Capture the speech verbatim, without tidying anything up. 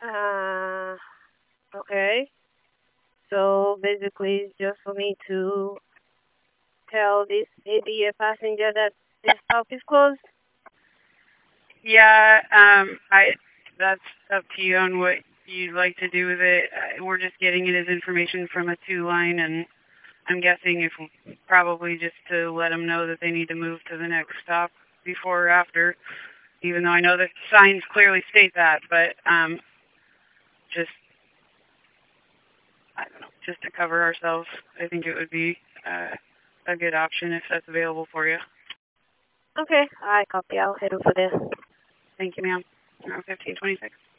Uh, okay. So basically, it's just for me to tell this maybe a passenger that this stop is closed. Yeah, um, I. That's up to you on what you'd like to do with it. Uh, We're just getting it as information from a two line, and I'm guessing if probably just to let them know that they need to move to the next stop before or after. Even though I know the signs clearly state that, but um, just I don't know, just to cover ourselves, I think it would be uh, a good option if that's available for you. Okay, I copy. I'll head over there. Thank you, ma'am. fifteen twenty-six.